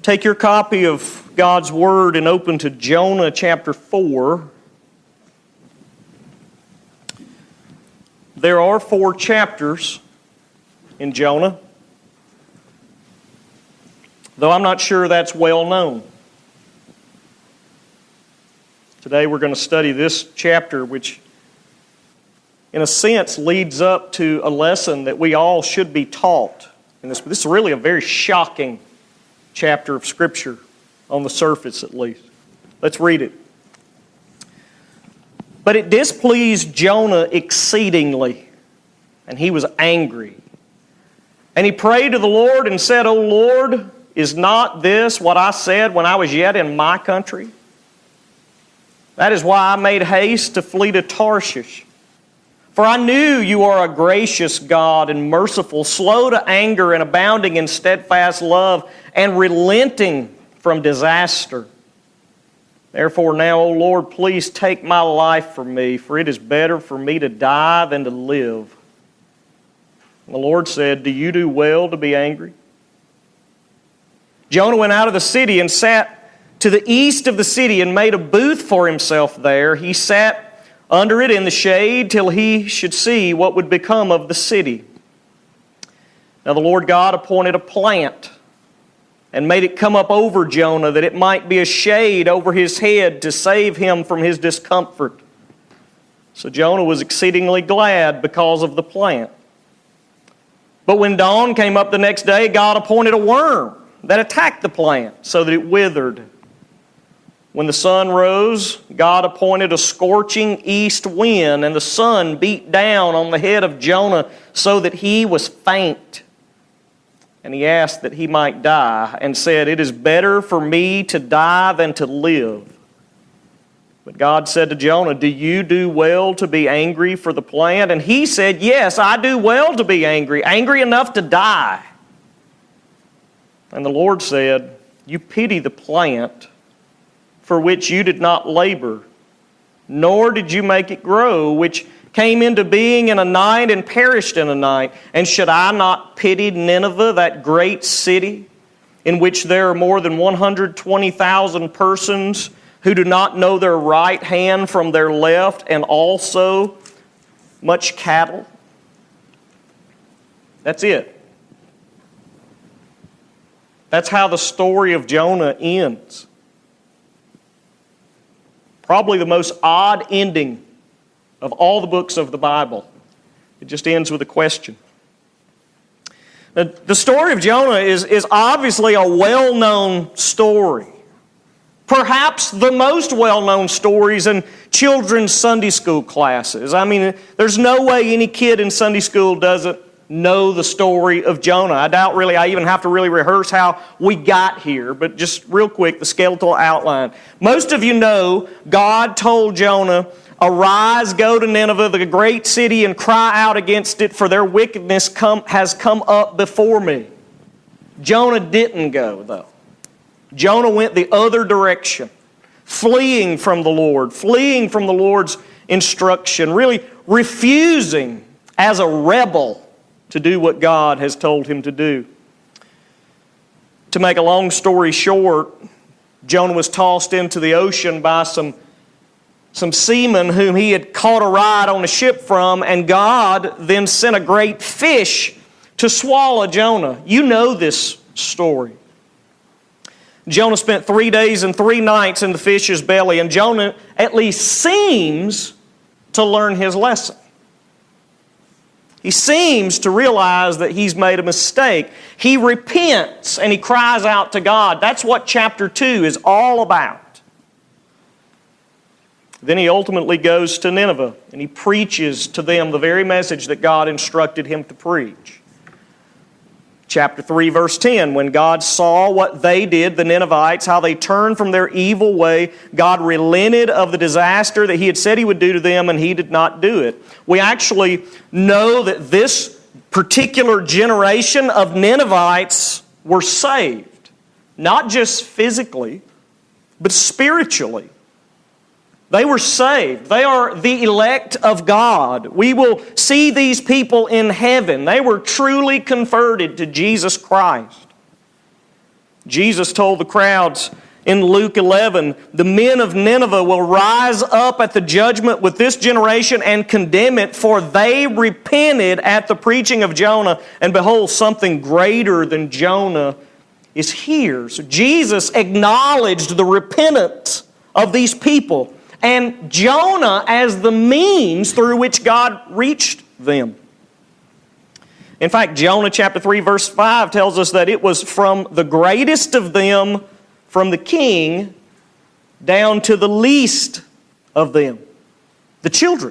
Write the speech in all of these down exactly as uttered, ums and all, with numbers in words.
Take your copy of God's Word and open to Jonah chapter four. There are four chapters in Jonah, though I'm not sure that's well known. Today we're going to study this chapter, which in a sense leads up to a lesson that we all should be taught. And this, this is really a very shocking chapter of Scripture, on the surface at least. Let's read it. But it displeased Jonah exceedingly, and he was angry. And he prayed to the Lord and said, O Lord, is not this what I said when I was yet in my country? That is why I made haste to flee to Tarshish. For I knew you are a gracious God and merciful, slow to anger and abounding in steadfast love, and relenting from disaster. Therefore now, O Lord, please take my life from me, for it is better for me to die than to live. And the Lord said, Do you do well to be angry? Jonah went out of the city and sat to the east of the city and made a booth for himself there. He sat under it in the shade till he should see what would become of the city. Now the Lord God appointed a plant and made it come up over Jonah, that it might be a shade over his head to save him from his discomfort. So Jonah was exceedingly glad because of the plant. But when dawn came up the next day, God appointed a worm that attacked the plant so that it withered. When the sun rose, God appointed a scorching east wind, and the sun beat down on the head of Jonah so that he was faint. And he asked that he might die, and said, It is better for me to die than to live. But God said to Jonah, Do you do well to be angry for the plant? And he said, Yes, I do well to be angry, angry enough to die. And the Lord said, You pity the plant for which you did not labor, nor did you make it grow, which came into being in a night and perished in a night. And should I not pity Nineveh, that great city, in which there are more than one hundred twenty thousand persons who do not know their right hand from their left, and also much cattle? That's it. That's how the story of Jonah ends. Probably the most odd ending of all the books of the Bible. It just ends with a question. The story of Jonah is, is obviously a well-known story. Perhaps the most well-known stories in children's Sunday school classes. I mean, there's no way any kid in Sunday school doesn't know the story of Jonah. I doubt really I even have to really rehearse how we got here, but just real quick, the skeletal outline. Most of you know God told Jonah, Arise, go to Nineveh, the great city, and cry out against it, for their wickedness come, has come up before me. Jonah didn't go, though. Jonah went the other direction, fleeing from the Lord, fleeing from the Lord's instruction, really refusing as a rebel to do what God has told him to do. To make a long story short, Jonah was tossed into the ocean by some, some seamen whom he had caught a ride on a ship from, and God then sent a great fish to swallow Jonah. You know this story. Jonah spent three days and three nights in the fish's belly, and Jonah at least seems to learn his lesson. He seems to realize that he's made a mistake. He repents and he cries out to God. That's what chapter two is all about. Then he ultimately goes to Nineveh and he preaches to them the very message that God instructed him to preach. Chapter three, verse ten, when God saw what they did, the Ninevites, how they turned from their evil way, God relented of the disaster that He had said He would do to them, and He did not do it. We actually know that this particular generation of Ninevites were saved, not just physically, but spiritually. They were saved. They are the elect of God. We will see these people in heaven. They were truly converted to Jesus Christ. Jesus told the crowds in Luke eleven, the men of Nineveh will rise up at the judgment with this generation and condemn it, for they repented at the preaching of Jonah, and behold, something greater than Jonah is here. So Jesus acknowledged the repentance of these people and Jonah as the means through which God reached them. In fact, Jonah chapter three verse five tells us that it was from the greatest of them, from the king, down to the least of them, the children.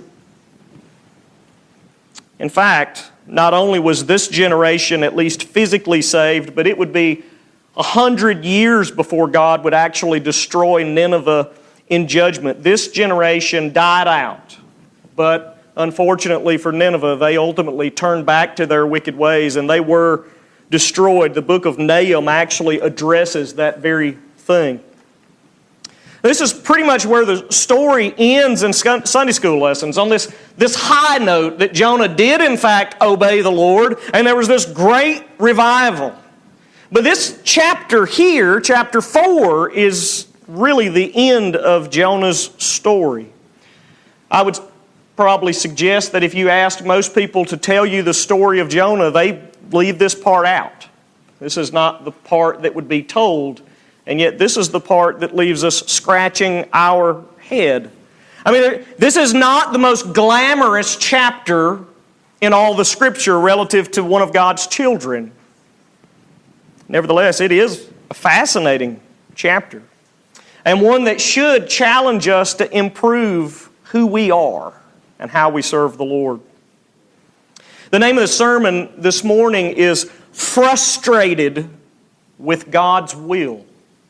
In fact, not only was this generation at least physically saved, but it would be a hundred years before God would actually destroy Nineveh in judgment. This generation died out, but unfortunately for Nineveh, they ultimately turned back to their wicked ways and they were destroyed. The book of Nahum actually addresses that very thing. This is pretty much where the story ends in Sunday school lessons, on this, this high note that Jonah did in fact obey the Lord, and there was this great revival. But this chapter here, chapter four, is really the end of Jonah's story. I would probably suggest that if you asked most people to tell you the story of Jonah, they leave this part out. This is not the part that would be told, and yet this is the part that leaves us scratching our head. I mean, this is not the most glamorous chapter in all the Scripture relative to one of God's children. Nevertheless, it is a fascinating chapter, and one that should challenge us to improve who we are and how we serve the Lord. The name of the sermon this morning is Frustrated with God's Will.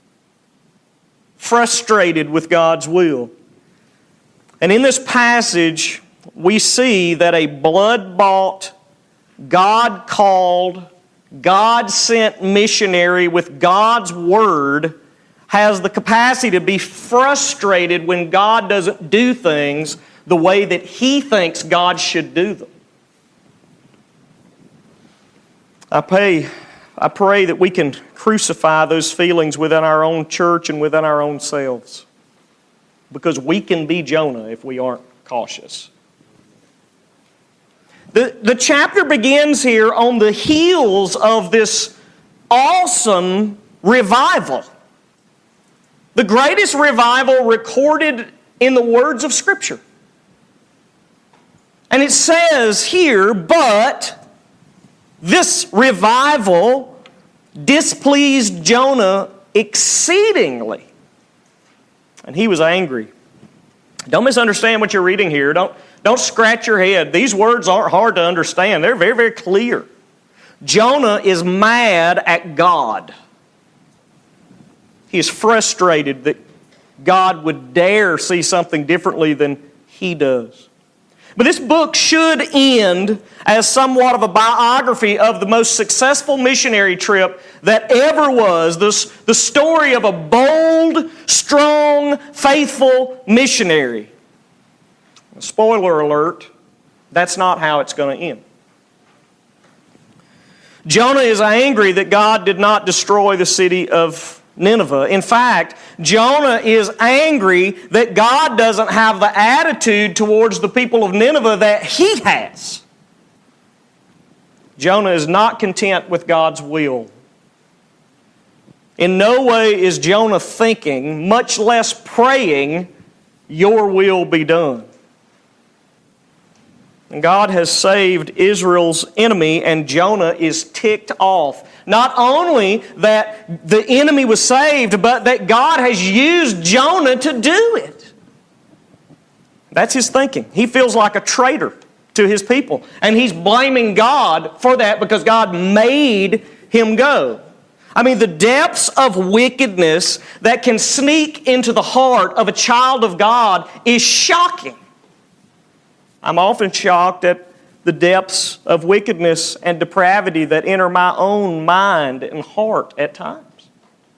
Frustrated with God's will. And in this passage, we see that a blood-bought, God-called, God-sent missionary with God's Word has the capacity to be frustrated when God doesn't do things the way that he thinks God should do them. I pray, I pray that we can crucify those feelings within our own church and within our own selves, because we can be Jonah if we aren't cautious. The, the chapter begins here on the heels of this awesome revival. The greatest revival recorded in the words of Scripture. And it says here, but this revival displeased Jonah exceedingly, and he was angry. Don't misunderstand what you're reading here. Don't, don't scratch your head. These words aren't hard to understand. They're very, very clear. Jonah is mad at God. He is frustrated that God would dare see something differently than he does. But this book should end as somewhat of a biography of the most successful missionary trip that ever was. This, the story of a bold, strong, faithful missionary. Spoiler alert, that's not how it's going to end. Jonah is angry that God did not destroy the city of Nineveh. In fact, Jonah is angry that God doesn't have the attitude towards the people of Nineveh that he has. Jonah is not content with God's will. In no way is Jonah thinking, much less praying, your will be done. And God has saved Israel's enemy, and Jonah is ticked off. Not only that the enemy was saved, but that God has used Jonah to do it. That's his thinking. He feels like a traitor to his people. And he's blaming God for that because God made him go. I mean, the depths of wickedness that can sneak into the heart of a child of God is shocking. I'm often shocked at the depths of wickedness and depravity that enter my own mind and heart at times.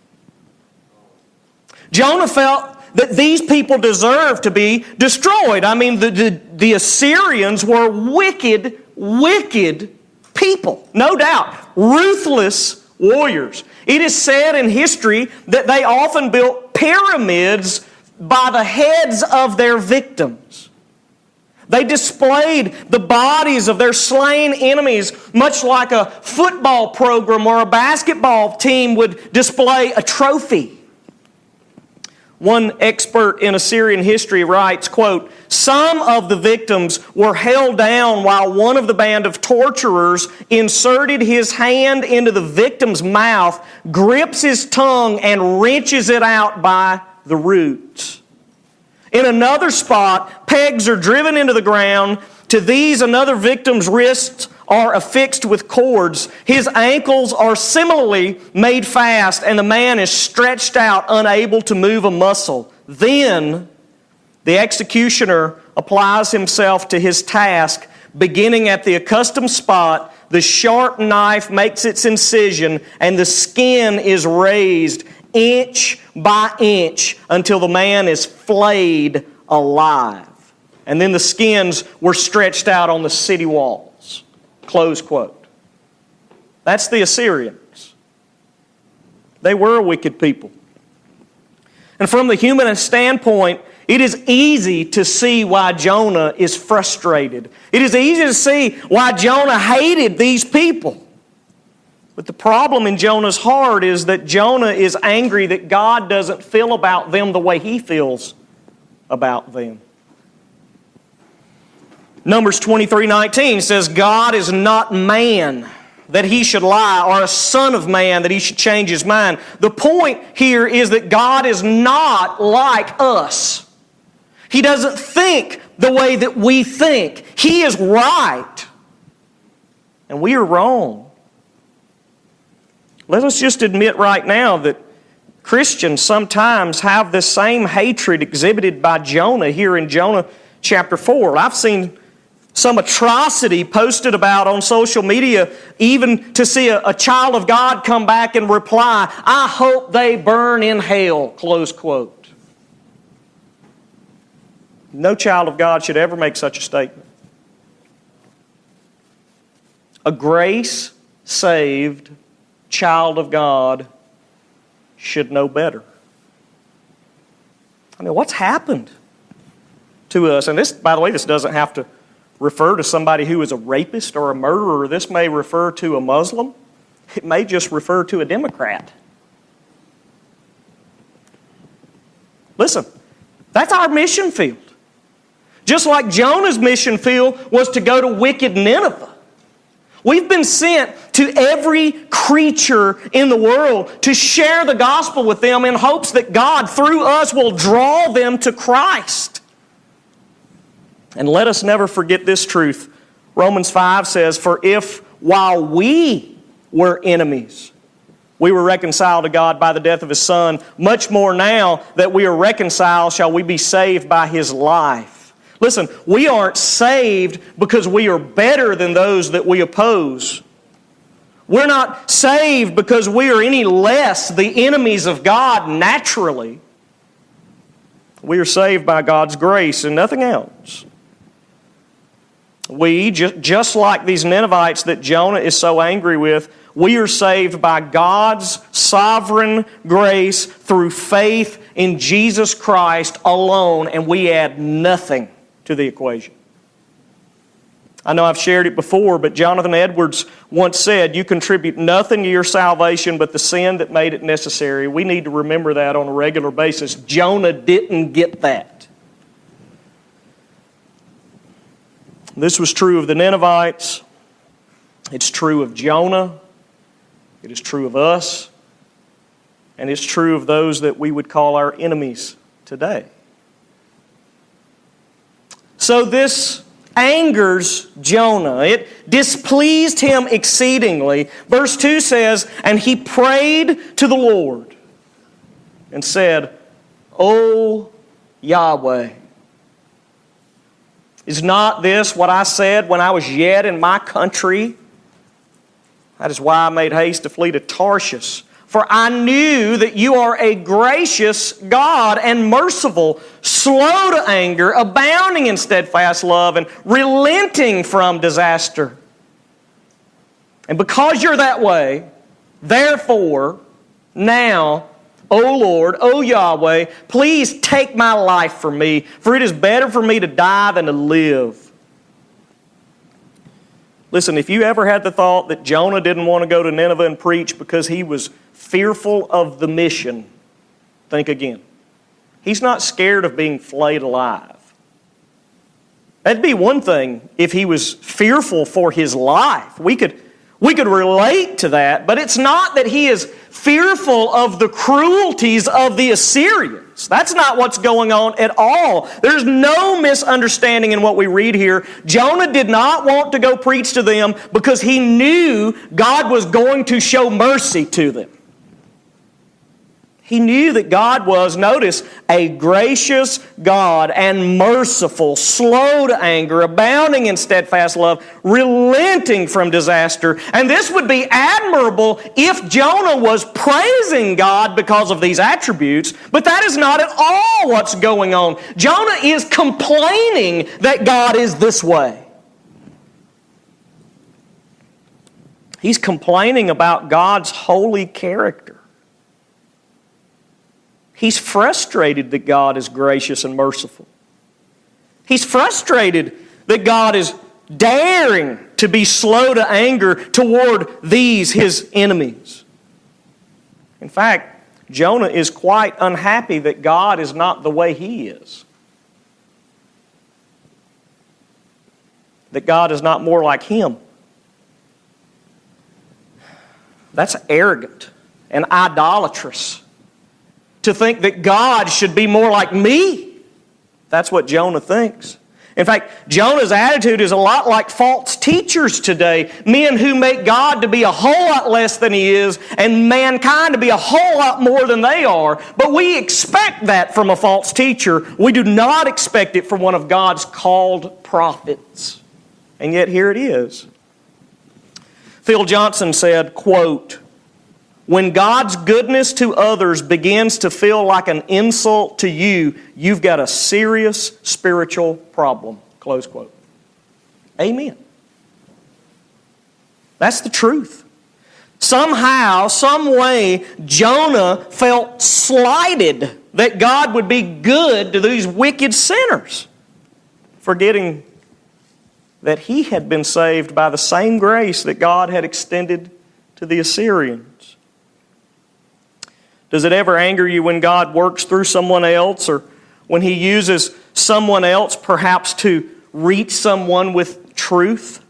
Jonah felt that these people deserved to be destroyed. I mean, the, the, the Assyrians were wicked, wicked people. No doubt. Ruthless, warriors. It is said in history that they often built pyramids by the heads of their victims. They displayed the bodies of their slain enemies much like a football program or a basketball team would display a trophy. One expert in Assyrian history writes, quote, "Some of the victims were held down while one of the band of torturers inserted his hand into the victim's mouth, grips his tongue, and wrenches it out by the roots. In another spot, pegs are driven into the ground. To these, another victim's wrists are affixed with cords. His ankles are similarly made fast, and the man is stretched out, unable to move a muscle. Then the executioner applies himself to his task, beginning at the accustomed spot. The sharp knife makes its incision, and the skin is raised inch by inch until the man is flayed alive. And then the skins were stretched out on the city walls." Close quote. That's the Assyrians. They were a wicked people. And from the human standpoint, it is easy to see why Jonah is frustrated. It is easy to see why Jonah hated these people. But the problem in Jonah's heart is that Jonah is angry that God doesn't feel about them the way he feels about them. Numbers twenty-three nineteen says, "God is not man that he should lie, or a son of man that he should change his mind." The point here is that God is not like us. He doesn't think the way that we think. He is right, and we are wrong. Let us just admit right now that Christians sometimes have this same hatred exhibited by Jonah here in Jonah chapter four. I've seen some atrocity posted about on social media, even to see a, a child of God come back and reply, "I hope they burn in hell," close quote. No child of God should ever make such a statement. A grace-saved child of God should know better. I mean, what's happened to us? And this, by the way, this doesn't have to refer to somebody who is a rapist or a murderer. This may refer to a Muslim. It may just refer to a Democrat. Listen, that's our mission field. Just like Jonah's mission field was to go to wicked Nineveh. We've been sent to every creature in the world to share the gospel with them in hopes that God, through us, will draw them to Christ. And let us never forget this truth. Romans five says, "For if while we were enemies, we were reconciled to God by the death of His Son, much more now that we are reconciled shall we be saved by His life." Listen, we aren't saved because we are better than those that we oppose. We're not saved because we are any less the enemies of God naturally. We are saved by God's grace and nothing else. We, just like these Ninevites that Jonah is so angry with, we are saved by God's sovereign grace through faith in Jesus Christ alone, and we add nothing to the equation. I know I've shared it before, but Jonathan Edwards once said, "You contribute nothing to your salvation but the sin that made it necessary." We need to remember that on a regular basis. Jonah didn't get that. This was true of the Ninevites. It's true of Jonah. It is true of us. And it's true of those that we would call our enemies today. So this angers Jonah. It displeased him exceedingly. Verse two says, "And he prayed to the Lord and said, O Yahweh, is not this what I said when I was yet in my country? That is why I made haste to flee to Tarshish. For I knew that you are a gracious God and merciful, slow to anger, abounding in steadfast love, and relenting from disaster. And because you're that way, Therefore, now, O Lord, O Yahweh, please take my life from me, for it is better for me to die than to live. Listen, if you ever had the thought that Jonah didn't want to go to Nineveh and preach because he was fearful of the mission, think again. He's not scared of being flayed alive. That'd be one thing if he was fearful for his life. We could, we could relate to that, but it's not that he is fearful of the cruelties of the Assyrians. That's not what's going on at all. There's no misunderstanding in what we read here. Jonah did not want to go preach to them because he knew God was going to show mercy to them. He knew that God was, notice, a gracious God and merciful, slow to anger, abounding in steadfast love, relenting from disaster. And this would be admirable if Jonah was praising God because of these attributes, but that is not at all what's going on. Jonah is complaining that God is this way. He's complaining about God's holy character. He's frustrated that God is gracious and merciful. He's frustrated that God is daring to be slow to anger toward these, his enemies. In fact, Jonah is quite unhappy that God is not the way he is. That God is not more like him. That's arrogant and idolatrous. To think that God should be more like me. That's what Jonah thinks. In fact, Jonah's attitude is a lot like false teachers today. Men who make God to be a whole lot less than He is and mankind to be a whole lot more than they are. But we expect that from a false teacher. We do not expect it from one of God's called prophets. And yet here it is. Phil Johnson said, quote, "When God's goodness to others begins to feel like an insult to you, you've got a serious spiritual problem." Close quote. Amen. That's the truth. Somehow, some way, Jonah felt slighted that God would be good to these wicked sinners, forgetting that he had been saved by the same grace that God had extended to the Assyrians. Does it ever anger you when God works through someone else or when He uses someone else perhaps to reach someone with truth?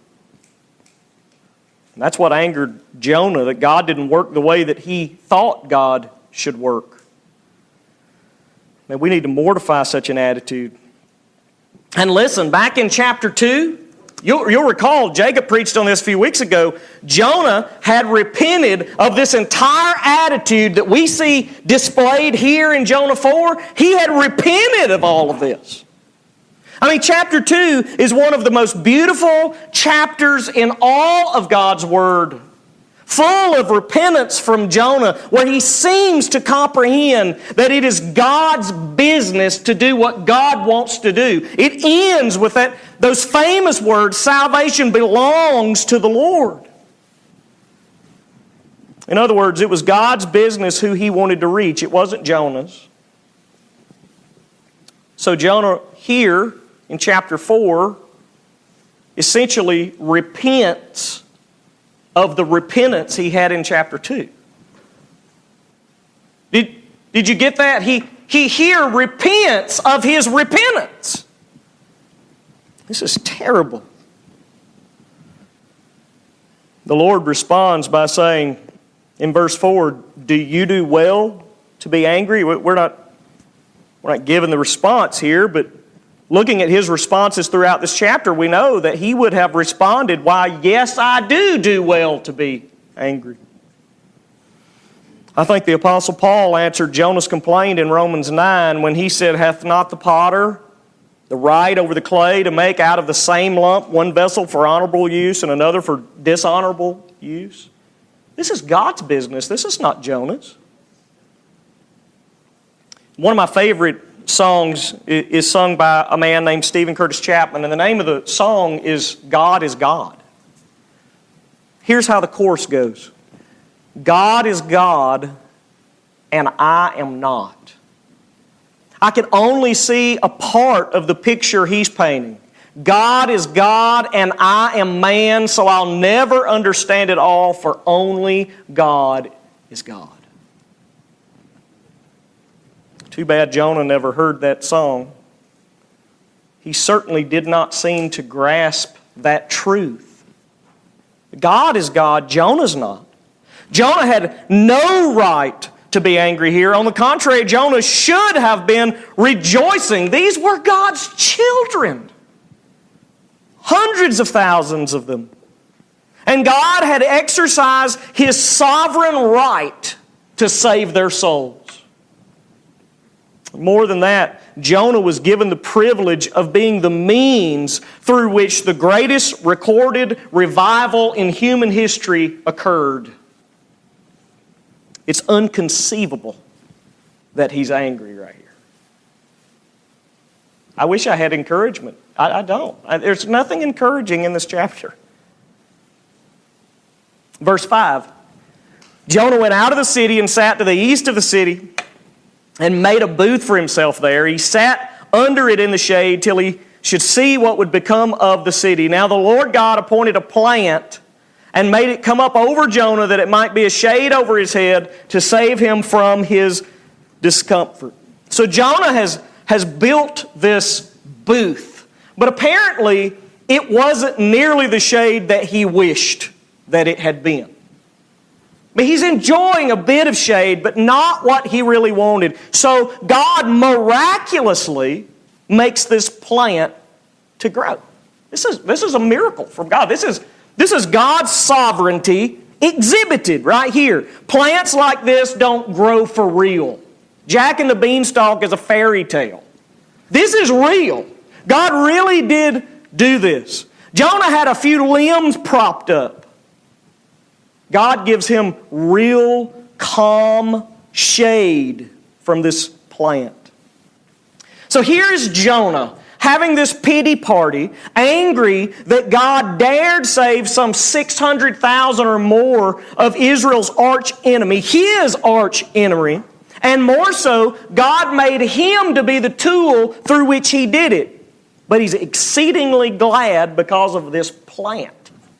And that's what angered Jonah, that God didn't work the way that he thought God should work. Man, we need to mortify such an attitude. And listen, back in chapter two, You'll, you'll recall, Jacob preached on this a few weeks ago. Jonah had repented of this entire attitude that we see displayed here in Jonah four. He had repented of all of this. I mean, chapter two is one of the most beautiful chapters in all of God's Word. Full of repentance from Jonah, where he seems to comprehend that it is God's business to do what God wants to do. It ends with that, those famous words, salvation belongs to the Lord. In other words, it was God's business who He wanted to reach. It wasn't Jonah's. So Jonah here in chapter four essentially repents of the repentance he had in chapter two. Did, did you get that? He, he here repents of his repentance. This is terrible. The Lord responds by saying in verse four, "Do you do well to be angry?" We're not, we're not given the response here, but looking at his responses throughout this chapter, we know that he would have responded, "Why, yes, I do do well to be angry." I think the Apostle Paul answered Jonah's complaint in Romans nine when he said, "Hath not the potter the right over the clay to make out of the same lump one vessel for honorable use and another for dishonorable use?" This is God's business. This is not Jonah's. One of my favorite songs is sung by a man named Stephen Curtis Chapman, and the name of the song is "God is God." Here's how the chorus goes. God is God and I am not. I can only see a part of the picture he's painting. God is God and I am man, so I'll never understand it all, for only God is God. Too bad Jonah never heard that song. He certainly did not seem to grasp that truth. God is God, Jonah's not. Jonah had no right to be angry here. On the contrary, Jonah should have been rejoicing. These were God's children. Hundreds of thousands of them. And God had exercised His sovereign right to save their souls. More than that, Jonah was given the privilege of being the means through which the greatest recorded revival in human history occurred. It's inconceivable that he's angry right here. I wish I had encouragement. I, I don't. I, there's nothing encouraging in this chapter. Verse five. Jonah went out of the city and sat to the east of the city and made a booth for himself there. He sat under it in the shade till he should see what would become of the city. Now the Lord God appointed a plant and made it come up over Jonah that it might be a shade over his head to save him from his discomfort. So Jonah has, has built this booth, but apparently it wasn't nearly the shade that he wished that it had been. But he's enjoying a bit of shade, but not what he really wanted. So God miraculously makes this plant to grow. This is, this is a miracle from God. This is, this is God's sovereignty exhibited right here. Plants like this don't grow for real. Jack and the Beanstalk is a fairy tale. This is real. God really did do this. Jonah had a few limbs propped up. God gives him real, calm shade from this plant. So here's Jonah having this pity party, angry that God dared save some six hundred thousand or more of Israel's arch enemy, his arch enemy, and more so, God made him to be the tool through which he did it. But he's exceedingly glad because of this plant.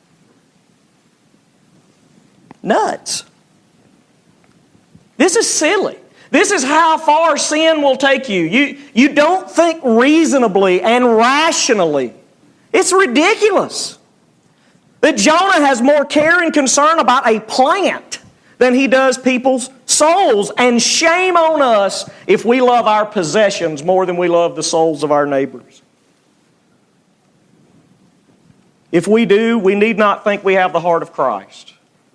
Nuts. This is silly. This is how far sin will take you. You, you don't think reasonably and rationally. It's ridiculous that Jonah has more care and concern about a plant than he does people's souls. And shame on us if we love our possessions more than we love the souls of our neighbors. If we do, we need not think we have the heart of Christ.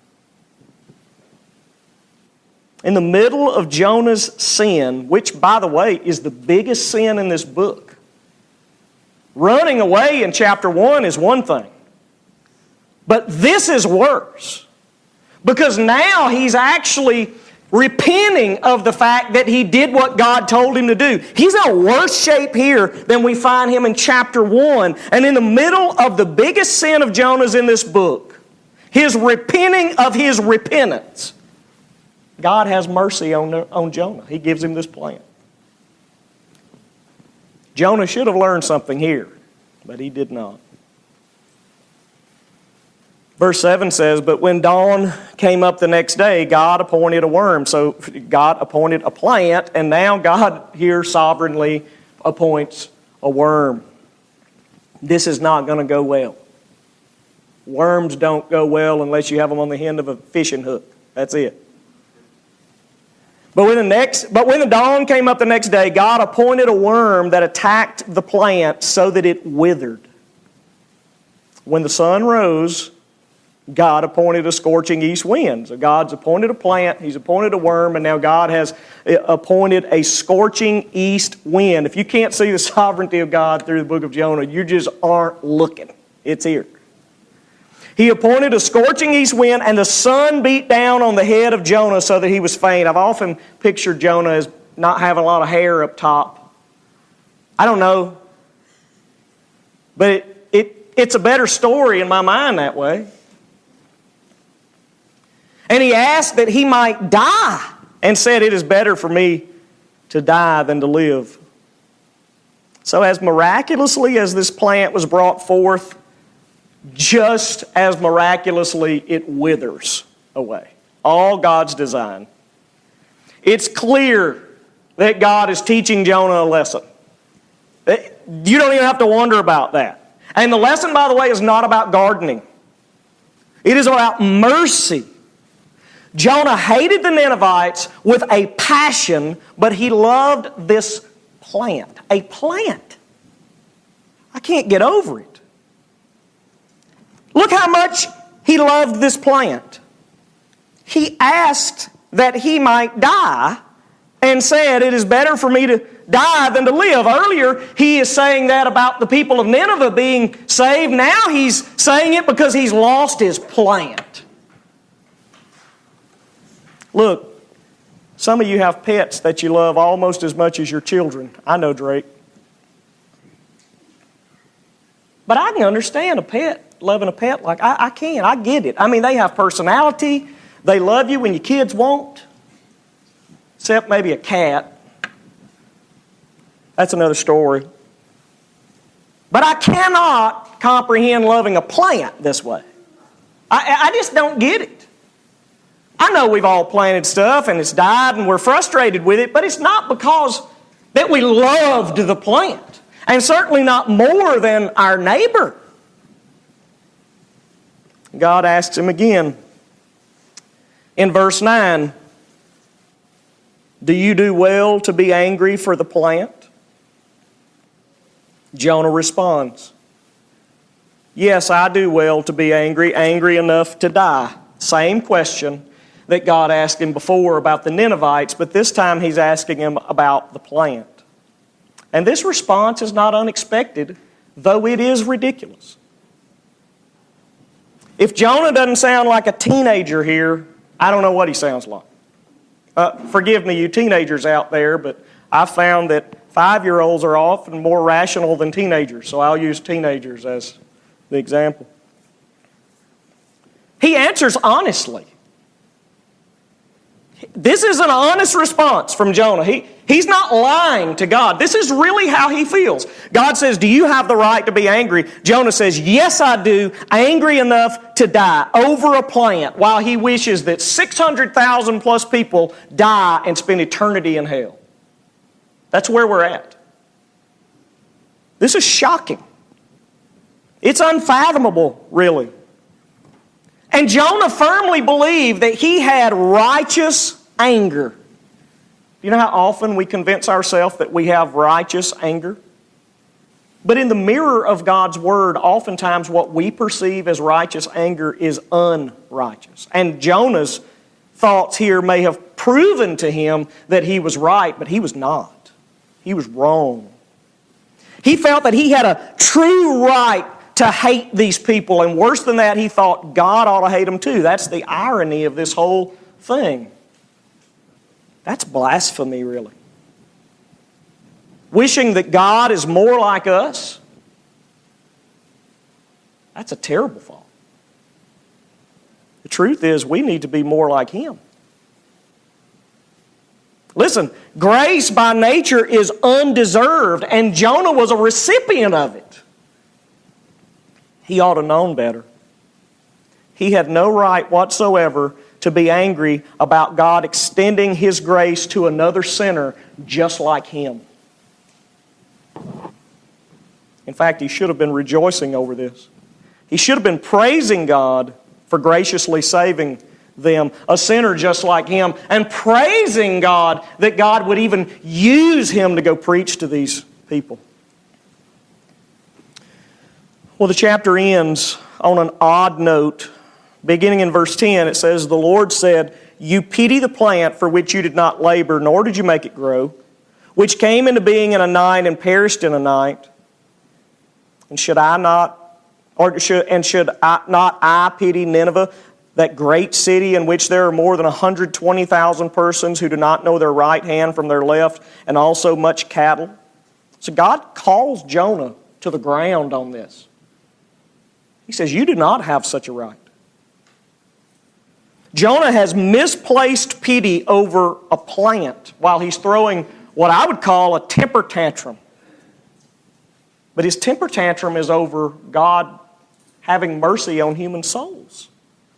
In the middle of Jonah's sin, which, by the way, is the biggest sin in this book. Running away in chapter one is one thing. But this is worse. Because now he's actually repenting of the fact that he did what God told him to do. He's in a worse shape here than we find him in chapter one. And in the middle of the biggest sin of Jonah's in this book, his repenting of his repentance, God has mercy on, on Jonah. He gives him this plant. Jonah should have learned something here, but he did not. Verse seven says, but when dawn came up the next day, God appointed a worm. So God appointed a plant, and now God here sovereignly appoints a worm. This is not going to go well. Worms don't go well unless you have them on the end of a fishing hook. That's it. But when the next, but when the dawn came up the next day, God appointed a worm that attacked the plant so that it withered. When the sun rose, God appointed a scorching east wind. So God's appointed a plant, He's appointed a worm, and now God has appointed a scorching east wind. If you can't see the sovereignty of God through the book of Jonah, you just aren't looking. It's here. He appointed a scorching east wind, and the sun beat down on the head of Jonah so that he was faint. I've often pictured Jonah as not having a lot of hair up top. I don't know. But it, it, it's a better story in my mind that way. And he asked that he might die and said, "It is better for me to die than to live." So as miraculously as this plant was brought forth, just as miraculously it withers away. All God's design. It's clear that God is teaching Jonah a lesson. You don't even have to wonder about that. And the lesson, by the way, is not about gardening. It is about mercy. Jonah hated the Ninevites with a passion, but he loved this plant. A plant. I can't get over it. Look how much he loved this plant. He asked that he might die and said, "It is better for me to die than to live." Earlier, he is saying that about the people of Nineveh being saved. Now he's saying it because he's lost his plant. Look, some of you have pets that you love almost as much as your children. I know, Drake. But I can understand a pet, loving a pet like I, I can. I get it. I mean, they have personality. They love you when your kids won't. Except maybe a cat. That's another story. But I cannot comprehend loving a plant this way. I, I just don't get it. I know we've all planted stuff and it's died and we're frustrated with it, but it's not because that we loved the plant. And certainly not more than our neighbor. God asks him again in verse nine, "Do you do well to be angry for the plant?" Jonah responds, "Yes, I do well to be angry, angry enough to die." Same question that God asked him before about the Ninevites, but this time he's asking him about the plant. And this response is not unexpected, though it is ridiculous. If Jonah doesn't sound like a teenager here, I don't know what he sounds like. Uh, forgive me, you teenagers out there, but I've found that five-year-olds are often more rational than teenagers, so I'll use teenagers as the example. He answers honestly. This is an honest response from Jonah. He, he's not lying to God. This is really how he feels. God says, "Do you have the right to be angry?" Jonah says, "Yes, I do. Angry enough to die over a plant," while he wishes that six hundred thousand plus people die and spend eternity in hell. That's where we're at. This is shocking. It's unfathomable, really. And Jonah firmly believed that he had righteous anger. Do you know how often we convince ourselves that we have righteous anger? But in the mirror of God's Word, oftentimes what we perceive as righteous anger is unrighteous. And Jonah's thoughts here may have proven to him that he was right, but he was not. He was wrong. He felt that he had a true right to hate these people, and worse than that, he thought God ought to hate them too. That's the irony of this whole thing. That's blasphemy, really. Wishing that God is more like us, that's a terrible thought. The truth is, we need to be more like Him. Listen, grace by nature is undeserved, and Jonah was a recipient of it. He ought to have known better. He had no right whatsoever to be angry about God extending His grace to another sinner just like him. In fact, he should have been rejoicing over this. He should have been praising God for graciously saving them, a sinner just like him, and praising God that God would even use him to go preach to these people. Well, the chapter ends on an odd note. Beginning in verse ten, it says, "The Lord said, 'You pity the plant for which you did not labor, nor did you make it grow, which came into being in a night and perished in a night. And should I not, or should, and should I, not I pity Nineveh, that great city in which there are more than one hundred twenty thousand persons who do not know their right hand from their left, and also much cattle?'" So God calls Jonah to the ground on this. He says, "You do not have such a right." Jonah has misplaced pity over a plant while he's throwing what I would call a temper tantrum. But his temper tantrum is over God having mercy on human souls.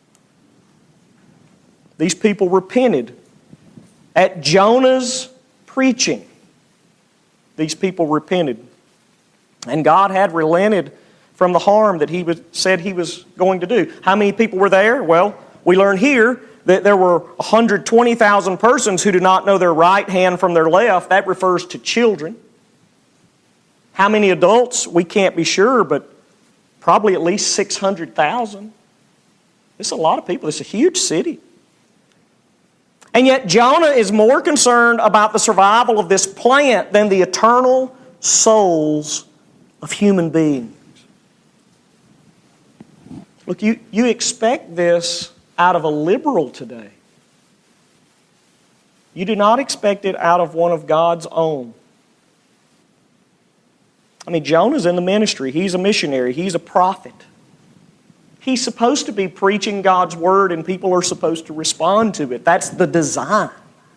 These people repented at Jonah's preaching. These people repented. And God had relented from the harm that He was, said He was going to do. How many people were there? Well, we learn here that there were one hundred twenty thousand persons who do not know their right hand from their left. That refers to children. How many adults? We can't be sure, but probably at least six hundred thousand. It's a lot of people. It's a huge city. And yet Jonah is more concerned about the survival of this plant than the eternal souls of human beings. Look, you, you expect this out of a liberal today. You do not expect it out of one of God's own. I mean, Jonah's in the ministry. He's a missionary. He's a prophet. He's supposed to be preaching God's word and people are supposed to respond to it. That's the design.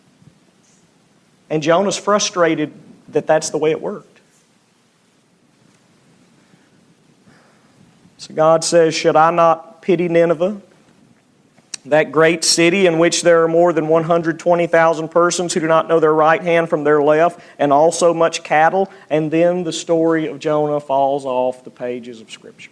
And Jonah's frustrated that that's the way it worked. So God says, should I not pity Nineveh, that great city in which there are more than one hundred twenty thousand persons who do not know their right hand from their left, and also much cattle? And then the story of Jonah falls off the pages of Scripture.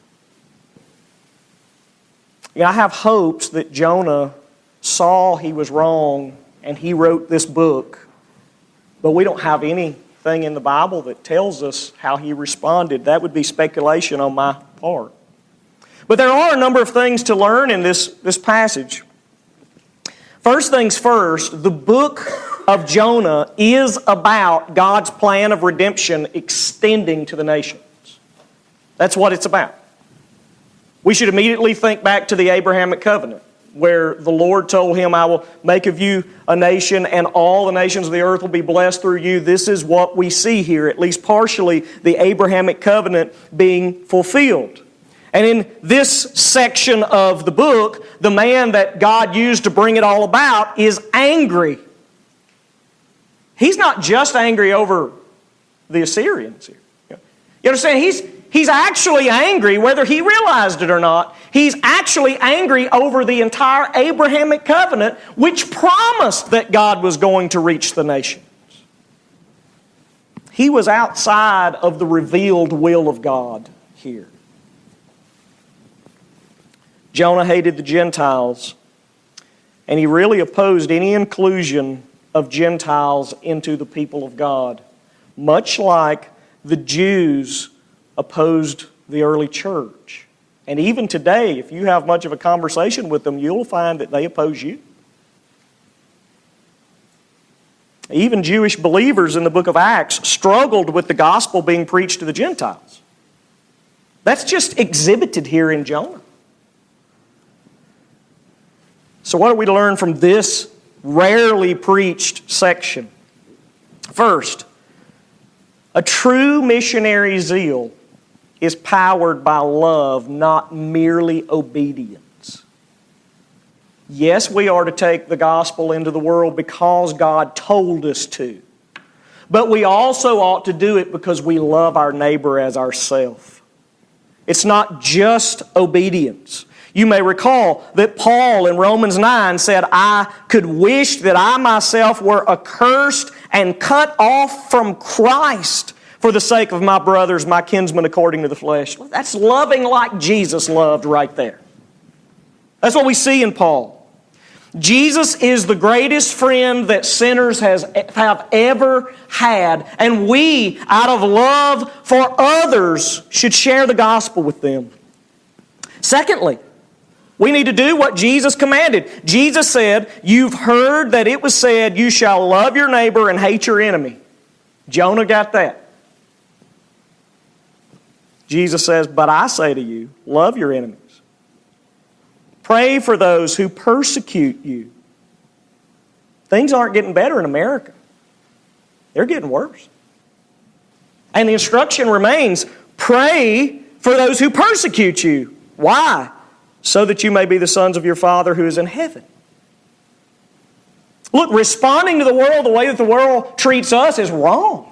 Yeah, I have hopes that Jonah saw he was wrong and he wrote this book, but we don't have anything in the Bible that tells us how he responded. That would be speculation on my part. But there are a number of things to learn in this, this passage. First things first, the book of Jonah is about God's plan of redemption extending to the nations. That's what it's about. We should immediately think back to the Abrahamic covenant, where the Lord told him, I will make of you a nation, and all the nations of the earth will be blessed through you. This is what we see here, at least partially, the Abrahamic covenant being fulfilled. And in this section of the book, the man that God used to bring it all about is angry. He's not just angry over the Assyrians here. You understand? He's, he's actually angry, whether he realized it or not. He's actually angry over the entire Abrahamic covenant, which promised that God was going to reach the nations. He was outside of the revealed will of God here. Jonah hated the Gentiles, and he really opposed any inclusion of Gentiles into the people of God, much like the Jews opposed the early church. And even today, if you have much of a conversation with them, you'll find that they oppose you. Even Jewish believers in the book of Acts struggled with the gospel being preached to the Gentiles. That's just exhibited here in Jonah. So what do we learn from this rarely preached section? First, a true missionary zeal is powered by love, not merely obedience. Yes, we are to take the gospel into the world because God told us to. But we also ought to do it because we love our neighbor as ourselves. It's not just obedience. You may recall that Paul in Romans nine said, I could wish that I myself were accursed and cut off from Christ for the sake of my brothers, my kinsmen according to the flesh. That's loving like Jesus loved right there. That's what we see in Paul. Jesus is the greatest friend that sinners has, have ever had, and we, out of love for others, should share the gospel with them. Secondly, we need to do what Jesus commanded. Jesus said, you've heard that it was said, you shall love your neighbor and hate your enemy. Jonah got that. Jesus says, but I say to you, love your enemies. Pray for those who persecute you. Things aren't getting better in America. They're getting worse. And the instruction remains, pray for those who persecute you. Why? so that you may be the sons of your Father who is in heaven. Look, responding to the world the way that the world treats us is wrong.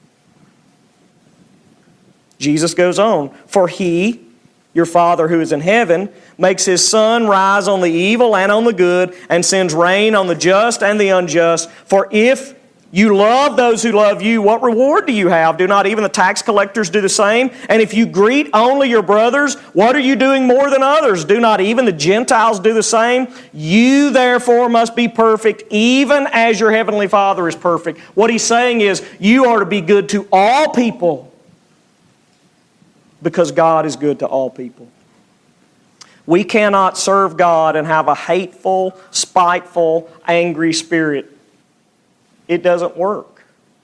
Jesus goes on, for He, your Father who is in heaven, makes His sun rise on the evil and on the good, and sends rain on the just and the unjust. For if you love those who love you, what reward do you have? Do not even the tax collectors do the same? And if you greet only your brothers, what are you doing more than others? Do not even the Gentiles do the same? You therefore must be perfect, even as your heavenly Father is perfect. What He's saying is, you are to be good to all people, because God is good to all people. We cannot serve God and have a hateful, spiteful, angry spirit. It doesn't work.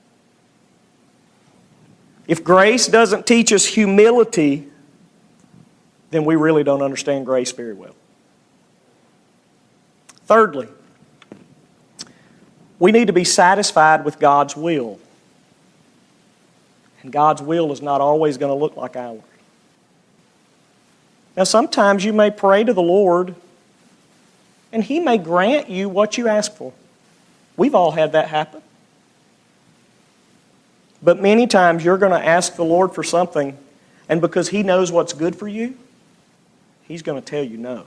If grace doesn't teach us humility, then we really don't understand grace very well. Thirdly, we need to be satisfied with God's will. And God's will is not always going to look like ours. Now, sometimes you may pray to the Lord, and He may grant you what you ask for. We've all had that happen. But many times you're going to ask the Lord for something, and because He knows what's good for you, He's going to tell you no.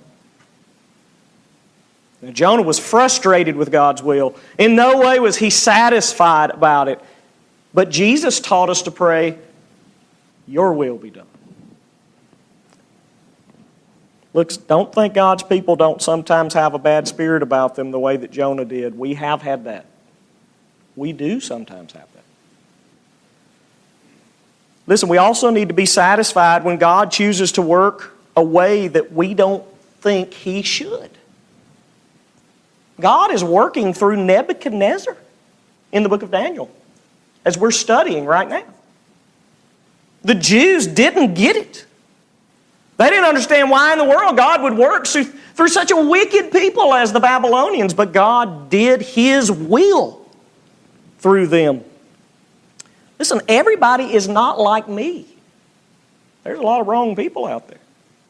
Now, Jonah was frustrated with God's will. In no way was he satisfied about it. But Jesus taught us to pray, your will be done. Look, don't think God's people don't sometimes have a bad spirit about them the way that Jonah did. We have had that. We do sometimes have that. Listen, we also need to be satisfied when God chooses to work a way that we don't think He should. God is working through Nebuchadnezzar in the book of Daniel, as we're studying right now. The Jews didn't get it. They didn't understand why in the world God would work through, through such a wicked people as the Babylonians, but God did His will through them. Listen, everybody is not like me. There's a lot of wrong people out there.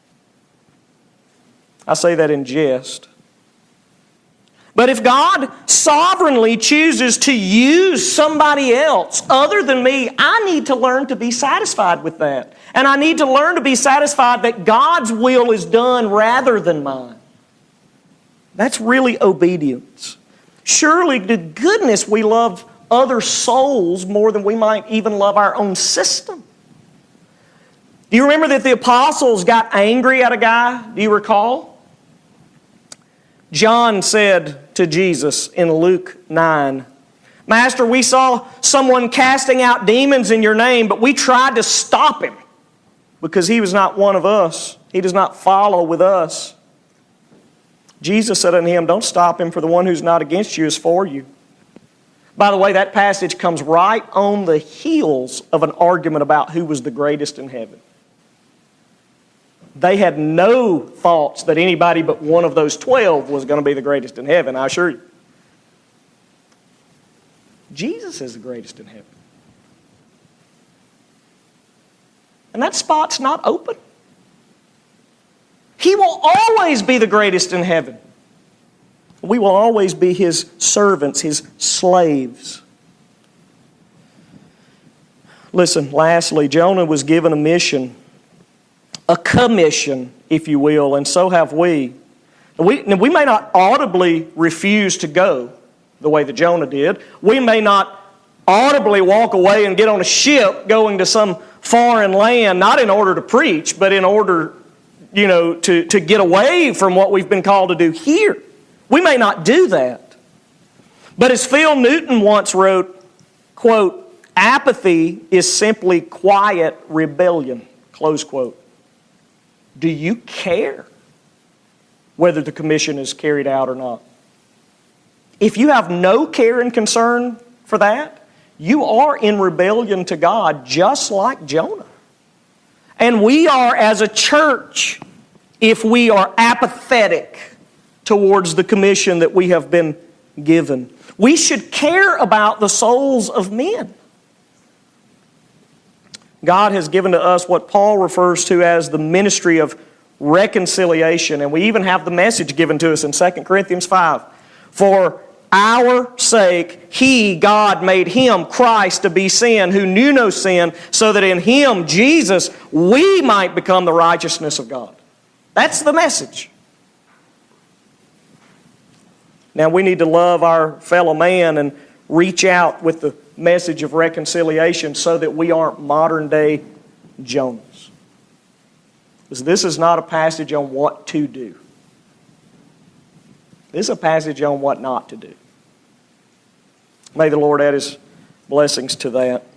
I say that in jest. But if God sovereignly chooses to use somebody else other than me, I need to learn to be satisfied with that. And I need to learn to be satisfied that God's will is done rather than mine. That's really obedience. Surely, to goodness, we love other souls more than we might even love our own system. Do you remember that the apostles got angry at a guy? Do you recall? John said to Jesus in Luke nine, Master, we saw someone casting out demons in your name, but we tried to stop him because he was not one of us. He does not follow with us. Jesus said unto him, don't stop him, for the one who's not against you is for you. By the way, that passage comes right on the heels of an argument about who was the greatest in heaven. They had no thoughts that anybody but one of those twelve was going to be the greatest in heaven, I assure you. Jesus is the greatest in heaven. And that spot's not open. He will always be the greatest in heaven. We will always be His servants, His slaves. Listen, lastly, Jonah was given a mission. A commission, if you will, and so have we. We, we may not audibly refuse to go the way that Jonah did. We may not audibly walk away and get on a ship going to some foreign land, not in order to preach, but in order, you know, to, to get away from what we've been called to do here. We may not do that. But as Phil Newton once wrote, quote, apathy is simply quiet rebellion, close quote. Do you care whether the commission is carried out or not? If you have no care and concern for that, you are in rebellion to God, just like Jonah. And we are, as a church, if we are apathetic towards the commission that we have been given. We should care about the souls of men. God has given to us what Paul refers to as the ministry of reconciliation. And we even have the message given to us in Second Corinthians five. For our sake, He, God, made Him, Christ, to be sin, who knew no sin, so that in Him, Jesus, we might become the righteousness of God. That's the message. Now we need to love our fellow man and reach out with the message of reconciliation so that we aren't modern day Jonahs. Because this is not a passage on what to do. This is a passage on what not to do. May the Lord add His blessings to that.